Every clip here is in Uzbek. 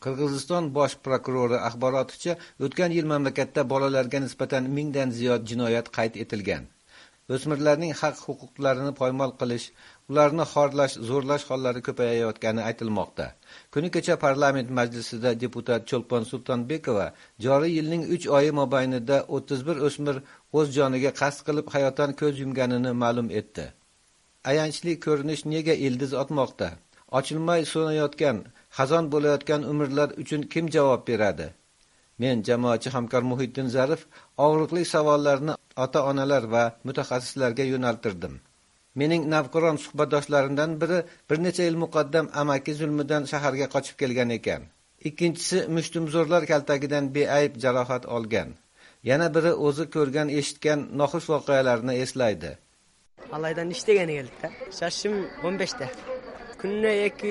Qirg'iziston bosh prokurori axboroticha, o'tgan yil mamlakatda bolalarga nisbatan 1000 dan ziyod jinoyat qayd etilgan. O'smirlarning haq-huquqlarini poymol qilish, ularni xorlash, zo'rlash hollari ko'payayotgani aytilmoqda. Kuni kecha parlament majlisida deputat Cho'lpon Sultonbekova joriy yilning 3 oyi mobaynida 31 o'smir o'z joniga qasd qilib hayotdan ko'z yumganini ma'lum etdi. Ayanchli ko'rinish nega ildiz otmoqda? Ochilmay so'nayotgan, xazon bo'layotgan umrlar uchun kim javob beradi? Men jamoatchi hamkor Muhiddin Zarif og'riqli savollarni ota-onalar va mutaxassislarga yo'naltirdim. Mening navqiron suhbatdoshlarimdan biri bir necha yil muqaddam amaki zulmidan shaharga qochib kelgan ekan. Ikkinchisi mushtumzo'rlar kaltagidan beayb jarohat olgan. Yana biri o'zi ko'rgan, eshitgan noxush voqealarni eslaydi. Alaydan ishlagan keldik-da. Shashim 15 ta. Kunni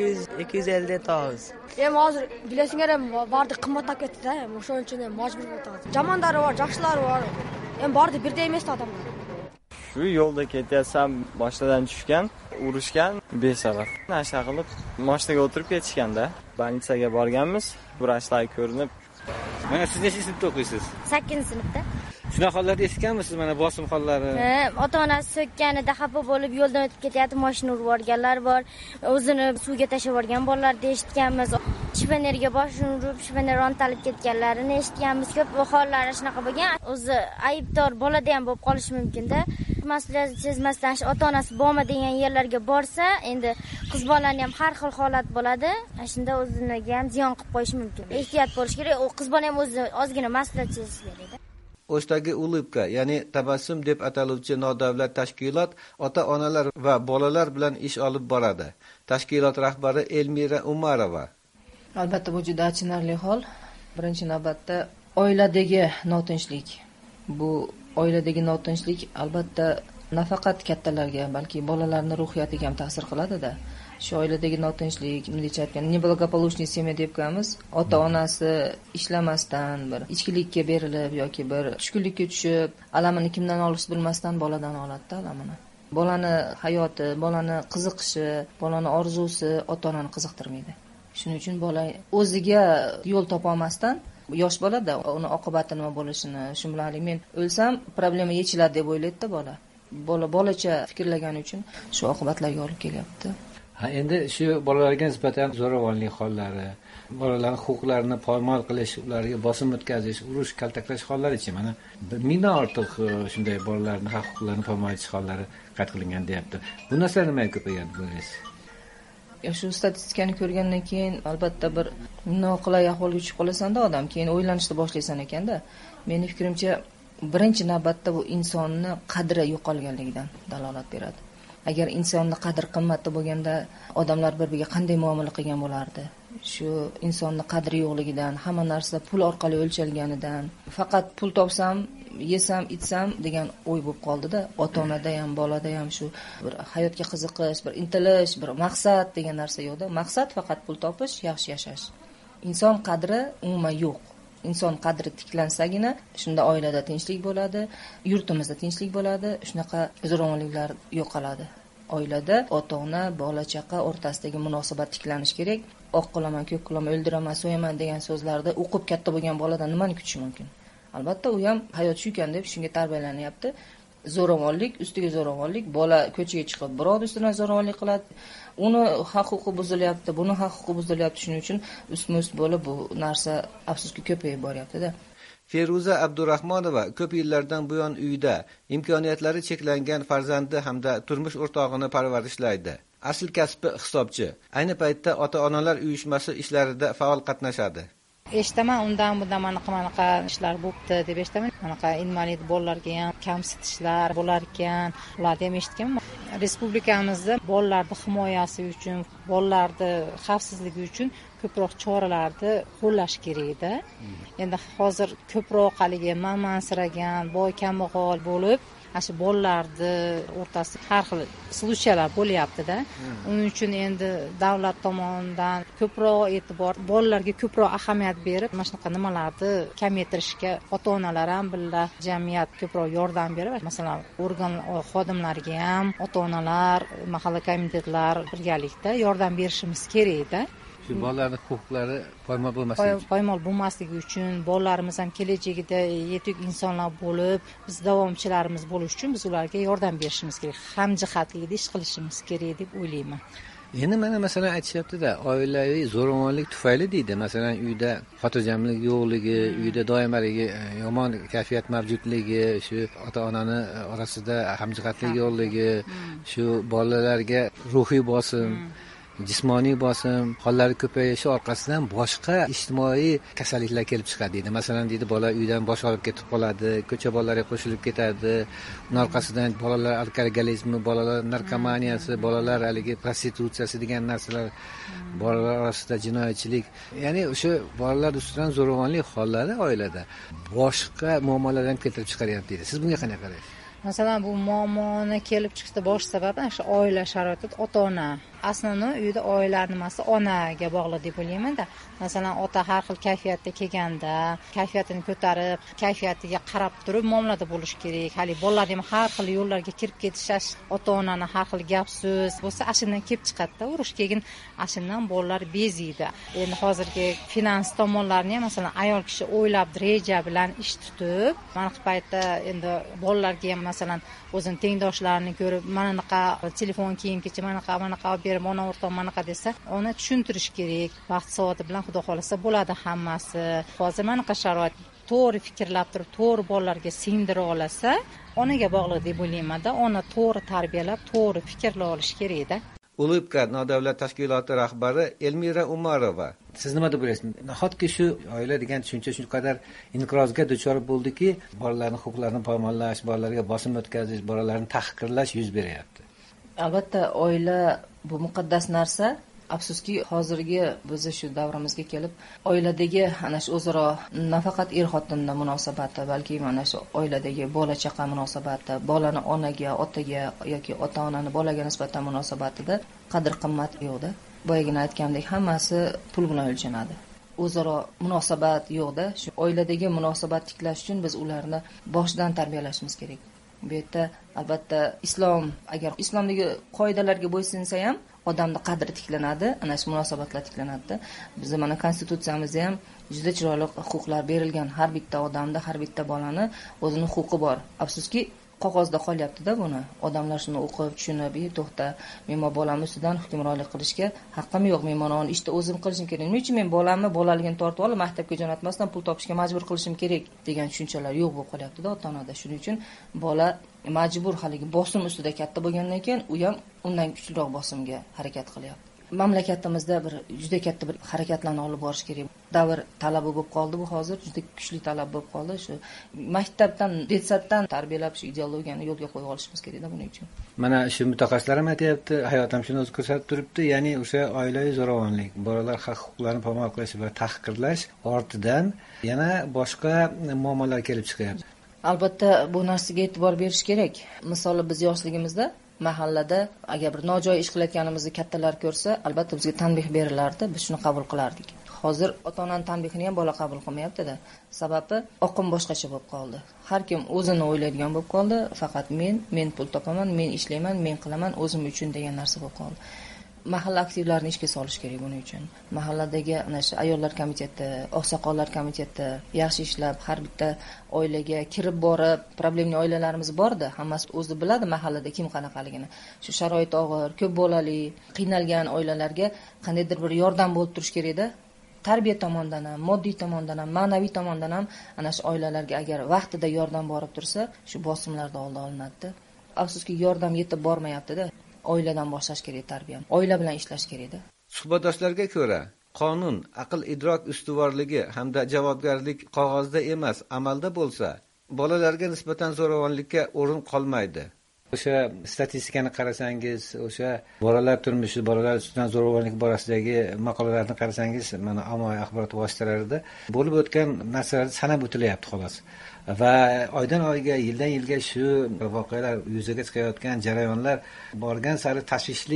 200-250 tog'iz. Hozir bilasizlar ham barda qimmatlab ketdi-da, o'shaning uchun ham majbur bo'ldik. Jamondari bor, yaxshilari bor. Barda birda emas odamlar. Shu yo'lda ketyapsam, boshdan tushgan, urishgan besabab. Nasha qilib, mashinaga o'tirib ketishganda, больницаga borganmiz, vrachlar ko'rinib. Mana siz necha sinfda o'qiysiz? 8-sinfda. Shunaqa hollarda eshitganmisiz mana bosim hollari? Ota-onasi so'kkanida xafa bo'lib yo'ldan o'tib ketyapti, mashina urib yuborganlar bor. O'zini suvga tashlab yuborgan bolalarni eshitganmiz. Shifonerga boshini urib, shifoner ontalib ketganlarini eshitganmiz. Ko'p hollari shunaqa bo'lgan. O'zi aybdor bolada ham bo'lib qolishi mumkin-da. Mas'uliyat sezmasdan ota-onasi borma degan yerlarga borsa, endi qiz bolani ham har xil holat bo'ladi. Shunda o'ziniga ham ziyon qilib qo'yishi mumkin. Ehtiyot bo'lish kerak. U qiz bola ham o'zi ozgina mas'uliyat sezishi kerak. O'shdagi Ulibka, ya'ni Tabassum deb ataluvchi nodavlat tashkilot ota-onalar va bolalar bilan ish olib boradi. Tashkilot rahbari Elmira Umarova. Albatta bu juda achinarli hol. Birinchi navbatda oiladagi notinchlik. Bu oiladagi notinchlik albatta nafaqat kattalarga, balki bolalarning ruhiyatiga ham ta'sir qiladi-da. Shu oiladagi notinchlik, millicha aytgan neblagoполучный семья debganmiz, ota-onasi ishlamasdan bir ichkilikka berilib yoki bir tushkunlikka tushib, alamini kimdan olishni bilmasdan boladan oladi-da alamini. Bolani hayoti, bolani qiziqishi, bolani orzusi ota-onani qiziqtirmaydi. Shuning uchun bola o'ziga yo'l topa olmasdan, yosh bolada uni oqibati nima bo'lishini, shu bilan men o'lsam problema yechiladi deb o'ylaydi-da bola. Bolacha fikrlagani uchun shu oqibatlarga olib kelyapti. Endi shu bolalarga nisbatan zo'ravonlik hollari, bolalarning huquqlarini poymol qilish, ularga bosim o'tkazish, urush, kaltaklash hollari-chi? Mana 1000 dan ortiq shunday bolalarning huquqlarini poymol etish hollari qayd qilingan deyapti. Bu narsalar nimaga ko'paygan bo'laysiz? Shu statistikani ko'rgandan keyin albatta bir noqulay ahvolga tushib qolasanda odam, keyin o'ylanishni boshlaysan ekanda. Mening fikrimcha, birinchi navbatda bu insonni qadri yo'qolganligidan dalolat beradi. Agar insonni qadr-qimmatli bo'lganda, odamlar bir-biriga qanday muomala qilgan bo'lardi? Shu insonni qadri yo'qligidan, hamma narsa pul orqali o'lchalganidan, faqat pul topsam, yesam, ichsam degan o'y bo'lib qoldi-da. Ota-onada ham, bolada ham shu bir hayotga qiziqish, bir intilish, bir maqsad degan narsa yo'qda. Maqsad faqat pul topish, yaxshi yashash. Inson qadri umuman yo'q. Inson qadri tiklansagina, shunda oilada tinchlik bo'ladi, yurtimizda tinchlik bo'ladi, shunaqa zo'ravonliklar yo'qoladi. Oilada ota-ona, bola-chaqa o'rtasidagi munosabat tiklanish kerak. Oq qilaman, ko'k qilaman, o'ldiraman, so'yaman degan so'zlarda o'qib katta bo'lgan boladan nimani kutish mumkin? Albatta u ham hayot shu ekan deb shunga tarbiyalanyapti. Zo'ravonlik ustiga zo'ravonlik, bola ko'chaga chiqib birov ustidan zo'ravonlik qiladi. Uni haq-huquqi buzilyapti, buni haq-huquqi buzilyapti, shuning uchun ustma-ust bo'lib bu narsa afsuski ko'payib boryapti-da. Feruza Abdurahmonova ko'p yillardan buyon uyda imkoniyatlari cheklangan farzandi hamda turmush o'rtog'ini parvarishlaydi. Asl kasbi hisobchi. Ayni paytda ota-onalar uyushmasi ishlarida faol qatnashadi. Eshitaman, undan bundan manaqa ishlar bo'pti deb eshitaman. Manaqa invalid bolalarga ham kamsitishlar bo'lar ekan, ularni ham eshitganman. Respublikamizda bolalarning himoyasi uchun, bolalarning xavfsizligi uchun ko'proq choralarni qo'llash kerak-da. Endi hozir ko'proq haligi manmansiragan, boy kambag'al bo'lib, shu bolalarni o'rtasida har xil случаялар bo'lyapti-da. Uning uchun endi davlat tomonidan ko'proq e'tibor, bolalarga ko'proq ahamiyat berib, mana shunaqa nimalarni kamaytirishga ota-onalar ham billa, jamiyat ko'proq yordam berib, masalan, organ xodimlariga ham ota-onalar, mahalla komitetlar birgalikda yordam berishimiz kerak-da. Shu bolalarning huquqlari poymol bo'lmasligi uchun. Poymol bo'lmasligi uchun bolalarimiz ham kelajagida yetuk insonlar bo'lib, biz davomchilarimiz bo'lish uchun biz ularga yordam berishimiz kerak. Hamjihatlikda ish qilishimiz kerak deb o'ylayman. Endi mana masalan aytishyapti-da, oilaviy zo'ravonlik tufayli deydi. Masalan, uyda xotirjamlik yo'qligi, uyda doimligi yomon kayfiyat mavjudligi, shu ota-onani orasida hamjihatlik yo'qligi, shu bolalarga ruhiy bosim, jismoniy bosim hollari ko'payishi orqasidan boshqa ijtimoiy kasalliklar kelib chiqadi deydi. Masalan, deydi, bola uydan bosh olib ketib qoladi, ko'cha bolalariga qo'shilib ketadi. Uning orqasidan bolalar alkogolizmi, bolalar narkomaniyasi, bolalar haligi prostitutsiyasi degan narsalar, bolalar orasida jinoyatchilik, ya'ni o'sha bolalar ustidan zo'ravonlik hollari oilada boshqa muammolarni ham keltirib chiqaryapti deydi. Siz bunga qanday qaraysiz? Masalan, bu muammoni kelib chiqishda bosh sababi shu oila sharoiti, ota-ona. Aslida uyda oila nimasi onaga bog'liq deb o'ylayman-da. Masalan, ota har xil kayfiyatda kelganda, kayfiyatini ko'tarib, kayfiyatiga qarab turib muomalada bo'lish kerak. Hali bolalar ham har xil yo'llarga kirib ketishash, ota-onani har xil gap so'z bo'lsa, ashundan kelib chiqadi-da. Urush keyin ashundan bolalar beziydi. Endi hozirgi finans tomonlarini ham masalan ayol kishi o'ylab, reja bilan ish tutib, mana shu paytda endi bolalarga ham masalan o'zini tengdoshlarini ko'rib, mana bunaqa telefon kiyim-kechim, mana bunaqa olib berib, ona o'rtoq manaqa desa, ona tushuntirish kerak. Vaqt soati bilan xudo xolasa bo'ladi hammasi. Hozir mana bunaqa sharoit to'g'ri fikrlab turib, to'g'ri bolalarga singdira olsa, onaga bog'liq deb o'ylayman-da. Ona to'g'ri tarbiyalab, to'g'ri fikrlab olish kerak-da. Ulubka nodavlat tashkiloti rahbari Elmira Umarova. Siz nima deb o'ylaysiz? Nahotki shu oila degan tushuncha shu qadar inqirozga duchor bo'ldiki, bolalarning huquqlarini poymonlash, bolalarga bosim o'tkazish, bolalarni tahqirlash yuz beryapti. Albatta, oila bu muqaddas narsa. Afsuski, hozirgi bizni shu davrimizga kelib, oiladagi ana shu o'zaro nafaqat er-xotinning munosabati, balki mana shu oiladagi bola-chaqa munosabati, bolani onaga, otaga yoki ota-onani bolaga nisbatan munosabatida qadr-qimmat yo'qda. Boyagina aytgandek, hammasi pul bilan o'lchanadi. O'zaro munosabat yo'qda. Shu oiladagi munosabat tiklash uchun biz ularni boshidan tarbiyalashimiz kerak. Bu yerda albatta islom, agar islomdagi qoidalarga bo'ysunsa ham odamning qadri tiklanadi, ana shu munosabatlar tiklanadi. Bizning mana konstitutsiyamizda ham juda chiroyli huquqlar berilgan. Har bitta odamda, har bitta bolani o'zining huquqi bor. Afsuski, qog'ozda qolyapti-da buni. Odamlar shuni o'qib, tushunib, to'xta, men bolam ustidan hukmronlik qilishga haqqim yo'q, men mana uni ishda o'zim qilishim kerak. Nima uchun men bolamni bolaligini tortib olib, maktabga jo'natmasdan pul topishga majbur qilishim kerak degan tushunchalar yo'q bo'lib qolyapti-da ota-onada. Shuning uchun bola majbur haligi bosim ustida katta bo'lgandan keyin u ham undan kuchliroq bosimga harakat qilyapti. Mamlakatimizda juda katta bir harakatlarni olib borish kerak. Davr talabi bo'lib qoldi bu hozir, juda kuchli talab bo'lib qoldi. Shu maktabdan, detsaddan tarbiyalab shu ideologiyani yo'lga qo'yib olishimiz kerak-da buning uchun. Mana shu mutaxassislar ham aytayapti, hayot ham shuni o'zi ko'rsatib turibdi, ya'ni o'sha oilaviy zo'ravonlik, bolalar haq-huquqlarini poymol qilish va tahqirlash ortidan yana boshqa muammolar kelib chiqyapti. Albatta, bu narsaga e'tibor berish kerak. Misol biz yoshligimizda mahallada agar bir nojo'ya ish qilayotganimizni kattalar ko'rsa, albatta bizga tanbeh berilardi, biz shuni qabul qilardik. Hozir ota-onaning tanbehini ham bola qabul qilmayapti-da. Sababi oqim boshqacha bo'lib qoldi. Har kim o'zini o'ylaydigan bo'lib qoldi. Faqat men pul topaman, men ishlayman, men qilaman, o'zim uchun degan narsa bo'lib qoldi. Mahalla aktivlarini ishga solish kerak buning uchun. Mahalladagi ana shu ayollar komiteti, oqsoqollar komiteti yaxshi ishlab, har bitta oilaga kirib borib, problemli oilalarimiz bor-da, hammasi o'zi biladi mahallada kim qanaqaligini. Shu sharoit og'ir, ko'p bolali, qiynalgan oilalarga qandaydir bir yordam bo'lib turish kerak-da. Tarbiya tomondan ham, moddiy tomondan ham, ma'naviy tomondan ham ana shu oilalarga agar vaqtida yordam borib tursa, shu bosimlardan oldi olinadi. Afsuski, yordam yetib bormayapti-da. Oiladan boshlash kerak tarbiyani. Oila bilan ishlash kerak-da. Suhbatdoshlarga ko'ra, qonun, aql idrok ustuvorligi hamda javobgarlik qog'ozda emas, amalda bo'lsa, bolalarga nisbatan zo'ravonlikka o'rin qolmaydi. O'sha statistikani qarasangiz, o'sha bolalar turmushi, bolalar ustidan zo'ravonlik borasidagi maqolalarni qarasangiz, mana ommaviy axborot vositalarida bo'lib o'tgan narsalar sanab o'tilyapti xolos. Va oydan oyga, yildan yilga shu voqealar yuzaga chiqayotgan jarayonlar borgan sari tashvishli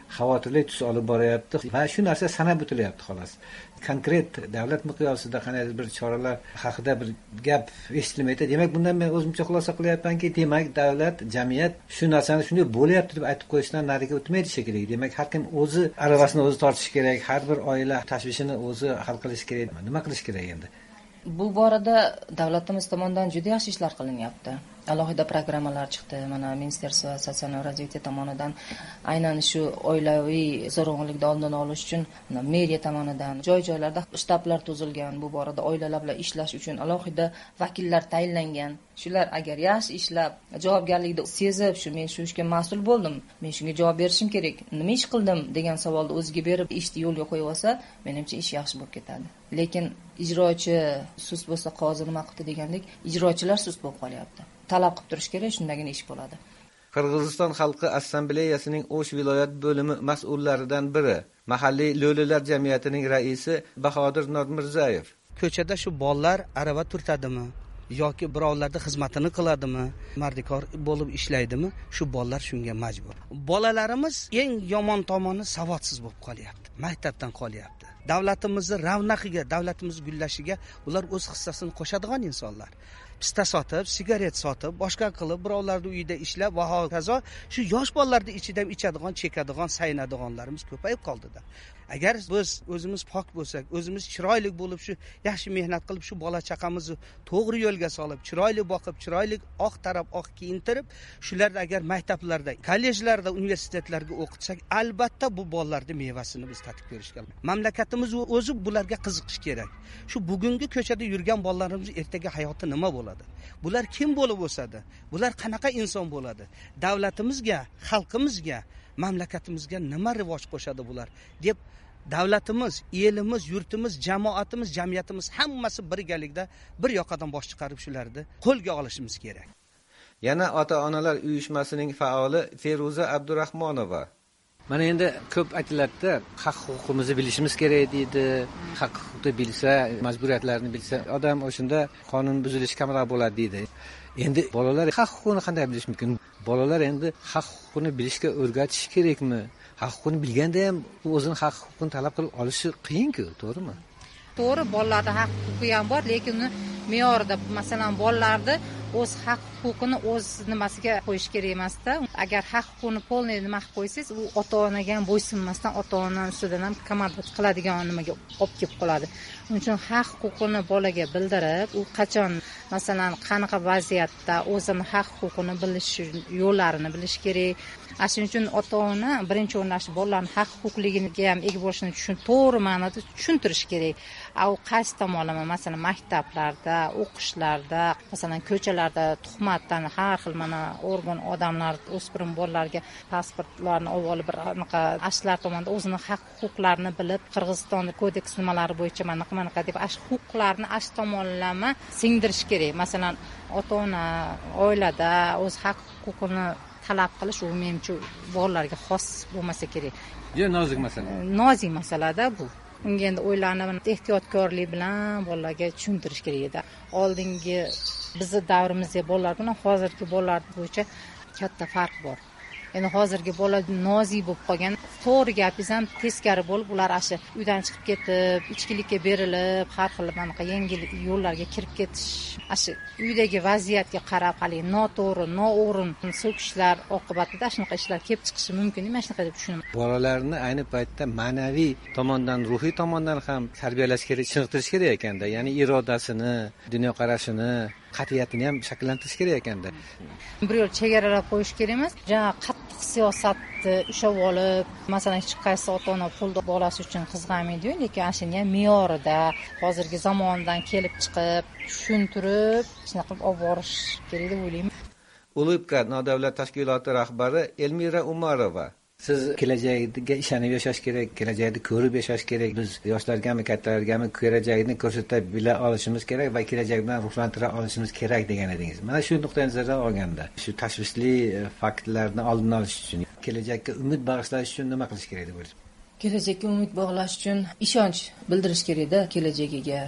xavotirli tus olib boryapti va shu narsa sanab o'tilyapti xolos. Konkret davlat miqyosida qanday bir choralar haqida bir gap eshitilmaydi. Demak, bundan men o'zimcha xulosa qilyapmanki, demak, davlat, jamiyat shu narsani shunday bo'lyapti deb aytib qo'yishdan nariga o'tmaydi shekilli. Demak, har kim o'zi aravasini o'zi tortishi kerak, har bir oila tashvishini o'zi hal qilishi kerak. Nima qilish kerak endi? Bu borada davlatimiz tomonidan juda yaxshi ishlar qilinyapti. Alohida programmalar chiqdi. Mana Ministerstvo sotsial razvitiya tomonidan aynan shu oilaviy zo'ravonlikni oldini olish uchun meriya tomonidan joy-joylarda shtablar tuzilgan. Bu borada oilalar bilan ishlash uchun alohida vakillar tayinlangan. Shular agar yaxshi ishlab, javobgarlikni sezib, men shu ishga mas'ul bo'ldim, men shunga javob berishim kerak, nima ish qildim degan savolni o'ziga berib, ishni yo'lga qo'yib olsa, menimcha ish yaxshi bo'lib ketadi. Lekin ijrochi sust bo'lsa qozi nima qildi degandek, ijrochilar sust bo'lib qolyapti. Talab qilib turish kerak, shundagina ish bo'ladi. Qirg'iziston Xalqi Assambleyasining O'sh viloyat bo'limi mas'ullaridan biri, mahalliy lo'lilar jamiyatining raisi Bahodir Nurmirzayev. Ko'chada shu bolalar arava turtadimi yoki birovlarning xizmatini qiladimi, mardikor bo'lib ishlaydimi, shu bolalar shunga majbur. Bolalarimiz eng yomon tomoni savodsiz bo'lib qolyapti, maktabdan qolyapti. Davlatimizning ravnaqiga, davlatimiz gullashiga ular o'z hissasini qo'shadigan insonlar. Pista sotib, sigaret sotib, boshqa qilib, birovlarning uyida ishlab va hokazo shu yosh bolalarning ichida ichadigan, chekadigan, saynadiganlarimiz ko'payib qoldi-da. Agar biz o'zimiz pok bo'lsak, o'zimiz chiroyli bo'lib shu yaxshi mehnat qilib shu bola chaqamizni to'g'ri yo'lga solib, chiroyli boqib, chiroyli oq taraf oq kiyintirib, shularni agar maktablarda, kollejlarda, universitetlarga o'qitsak, albatta bu bolalarning mevasini biz tatib ko'rishga. Mamlakatimiz o'zi bularga qiziqish kerak. Shu bugungi ko'chada yurgan bolalarimiz ertaga hayoti nima bo'ladi? Bular kim bo'lib o'sadi? Bular qanaqa inson bo'ladi? Davlatimizga, xalqimizga, mamlakatimizga nima rivoj qo'shadi bular deb davlatimiz, elimiz, yurtimiz, jamoatimiz, jamiyatimiz hammasi birgalikda bir yoqadan bosh chiqarib shularni qo'lga olishimiz kerak. Yana ota-onalar uyushmasining faoli Feruza Abdurahmonova. Mana endi ko'p aytiladi, haq huquqimizni bilishimiz kerak deydi. Haq huquqni bilsa, majburiyatlarni bilsa, odam o'shanda qonun buzilishi kamroq bo'ladi deydi. Endi bolalar haq huquqini qanday bilish mumkin? Bolalar endi haq huquqini bilishga o'rgatish kerakmi? Haq huquqini bilganda ham o'zini haq huquqini talab qilib olishi qiyin-ku, to'g'rimi? To'g'ri, bolalarda haq huquqi ham bor, lekin uni me'yorida, masalan, bolalarni o'z haq huquqini o'z nimasiga qo'yish kerak emas-da. Agar haq huquqini polniy nima qilib qo'ysangiz, u ota-onaga ham bo'ysunmasdan ota-ona ustidan ham komanda qiladigan nimaga olib kelib qoladi. Uning uchun haq huquqini bolaga bildirib, u qachon, masalan, qanaqa vaziyatda o'zini haq huquqini bilish yo'llarini bilish kerak. Shuning uchun ota-ona birinchi o'rinlashib bolalarning haq huquqligiga ham ega bo'lishini to'g'ri ma'noda tushuntirish kerak. U qaysi tomonlama, masalan, maktablarda, o'qishlarda, masalan, ko'chalarda tuhmatdan har xil mana organ odamlar o'spirin bolalarga pasportlarni olib bir anaqa ashlar tomonidan o'zini haq huquqlarini bilib, Qirg'iziston kodeks nimalari bo'yicha mana deb huquqlarni tomonlama singdirish kerak. Masalan, ota-ona oilada o'z haq huquqini talab qilish u menimcha bolalarga xos bo'lmasa kerak. Juda nozik masala. Nozik masalada bu. Unga endi o'ylanib, ehtiyotkorlik bilan bolalarga tushuntirish kerak edi. Oldingi bizning davrimizda bolalar bilan hozirgi bolalar bo'yicha katta farq bor. Endi hozirgi bola nozik bo'lib qolgan. To'g'ri gapingiz ham teskari bo'lib, ular ashi uydan chiqib ketib, ichkilikka berilib, har xil anaqa yengil yo'llarga kirib ketish, ashi uydagi vaziyatga qarab hali noto'g'ri, noo'rin so'kishlar oqibatida shunaqa ishlar kelib chiqishi mumkin. Nima shunaqa deb tushunaman. Bolalarni ayni paytda ma'naviy tomondan, ruhiy tomondan ham tarbiyalash kerak, chiniqtirish kerak ekanda. Ya'ni irodasini, dunyoqarashini, qat'iyatini ham shakllantirish kerak ekanda. Bir yo'l chegaralab qo'yish kerak emas. Jana qattiq siyosatni ushlab olib, masalan, hech qaysi ota-ona pulni bolasi uchun qizg'amaydi-yu, lekin ashuni ham me'yorida, hozirgi zamondan kelib chiqib, tushuntirib, shunaqa qilib olib borish kerak deb o'ylayman. Ulubka nodavlat tashkiloti rahbari Elmira Umarova. Siz kelajagiga ishonib yashash kerak, kelajakni ko'rib yashash kerak. Biz yoshlargami, kattalargami kelajakni ko'rsatib bila olishimiz kerak va kelajakdan ruhlantira olishimiz kerak degan edingiz. Mana shu nuqtai nazardan olganda, shu tashvishli faktlarni oldini olish uchun, kelajakka umid bag'ishlash uchun nima qilish kerak deb o'ylaysiz? Kelajakka umid bog'lash uchun ishonch bildirish kerak-da kelajagiga.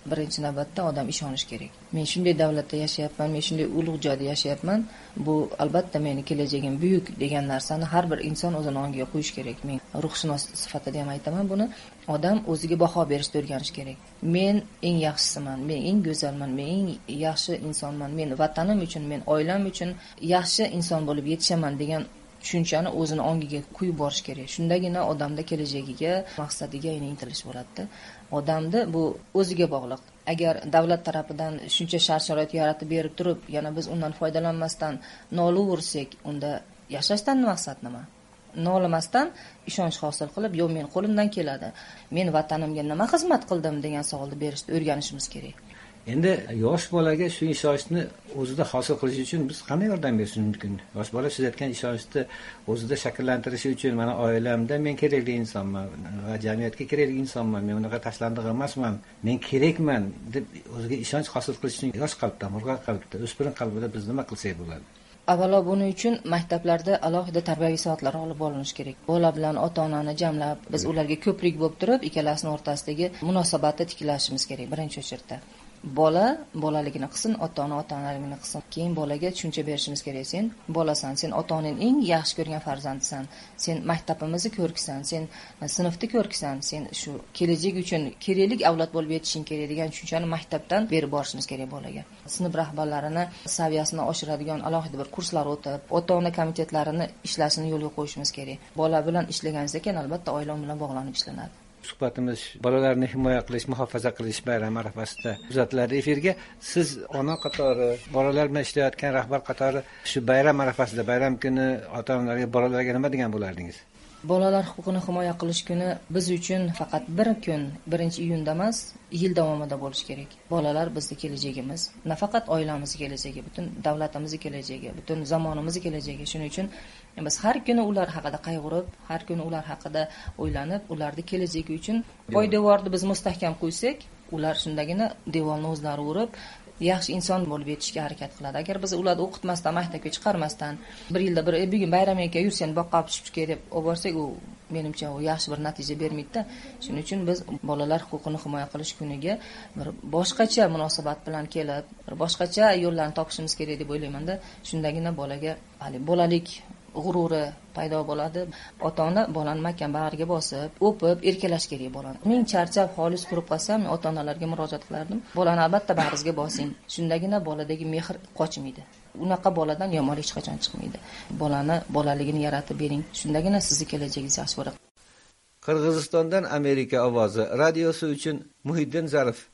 birinchi navbatda odam ishonish kerak. Men shunday davlatda yashayapman, men shunday ulug' joyda yashayapman, bu albatta meni kelajagim buyuk degan narsani har bir inson o'zini ongiga qo'yish kerak. Men ruhshunos sifatida ham aytaman buni. Odam o'ziga baho berishni o'rganish kerak. Men eng yaxshisiman, men eng go'zalman, men eng yaxshi insonman, men vatanim uchun, men oilam uchun yaxshi inson bo'lib yetishaman degan tushunchani o'zini ongiga qo'yib borish kerak. Shundagina odamda kelajagiga, maqsadiga intilish bo'ladi. Odamni bu o'ziga bog'liq. Agar davlat tarafidan shuncha shart-sharoit yaratib berib turib, yana biz undan foydalanmasdan nolaversak, unda yashashdan maqsad nima? Nolamasdan ishonch hosil qilib, "Yo'q, men qo'limdan keladi. Men vatanimga nima xizmat qildim?" degan savolni berishni o'rganishimiz kerak. Endi yosh bolaga shu ishonchni o'zida hosil qilish uchun biz qanday yordam berishimiz mumkin? Yosh bola siz aytgan ishonchni o'zida shakllantirishi uchun mana oilamda men kerakli insonman va jamiyatga kerakli insonman, men unaqa tashlandiq emasman, men kerakman deb o'ziga ishonch hosil qilish uchun yosh qalbda, murg'ak qalbda, o'spirin qalbida biz nima qilsak bo'ladi? Avvalo buning uchun maktablarda alohida tarbiyaviy soatlar olib borilishi kerak. Bola bilan ota-onani jamlab, biz ularga ko'prik bo'lib turib, ikkalasining o'rtasidagi munosabatni tiklashimiz kerak birinchi o'chirda. Bola bolaligini qilsin, ota-ona ota-onaligini qilsin. Keyin bolaga tushuncha berishimiz kerak. Sen bolasan, sen ota-onaning eng yaxshi ko'rgan farzandisan. Sen maktabimizni ko'rkisan, sen sinfni ko'rkisan, sen shu kelajak uchun kerakli avlod bo'lib yetishing kerak degan tushunchani maktabdan berib borishimiz kerak bolaga. Sinf rahbarlarini saviyasini oshiradigan alohida bir kurslar o'tib, ota-ona komitetlarini ishlashini yo'lga qo'yishimiz kerak. Bola bilan ishlaganingizdan keyin albatta oila bilan bog'lanib ishlanadi. Suhbatimiz bolalarni himoya qilish, muhofaza qilish bayrami arafasida uzatiladi efirga. Siz ona qatori, bolalar bilan ishlayotgan rahbar qatori shu bayram arafasida, bayram kuni ota-onalarga, bolalarga nima degan bo'lardingiz? Bolalar huquqini himoya qilish kuni biz uchun faqat bir kun, 1-iyunda emas, yil davomida bo'lishi kerak. Bolalar bizning kelajagimiz, nafaqat oilamizning kelajagi, butun davlatimizning kelajagi, butun zamonimizning kelajagi. Shuning uchun biz har kuni ular haqida qayg'urib, har kuni ular haqida o'ylanib, ularning kelajagi uchun poydevorni biz mustahkam qo'ysak, ular shundagina devorni o'zlari urib, yaxshi inson bo'lib yetishga harakat qiladi. Agar biz ularni o'qitmasdan, maktabga chiqarmasdan, bir yilda bir bugun bayram ekan, yursen boqqa olib chiqib kelib olib borsak, u menimcha u yaxshi bir natija bermaydi-da. Shuning uchun biz bolalar huquqini himoya qilish kuniga bir boshqacha munosabat bilan kelib, bir boshqacha yo'llarni topishimiz kerak deb o'ylayman-da. Shundagina bolaga bolalik g'ururi paydo bo'ladi. Ota-ona bolani mahkam bag'riga bosib, o'pib, erkalash kerak bolani. Men charchab, xolis qurib qolsam, ota-onalarga murojaat qilardim. Bolani albatta bag'ringizga bosing. Shundagina boladagi mehr qochmaydi. Unaqa boladan yomonlik hech qachon chiqmaydi. Bolani bolaligini yaratib bering. Shundagina sizning kelajagingiz yaxshi bo'ladi. Qirg'izistondan Amerika ovozi radiosi uchun Muhiddin Zarif.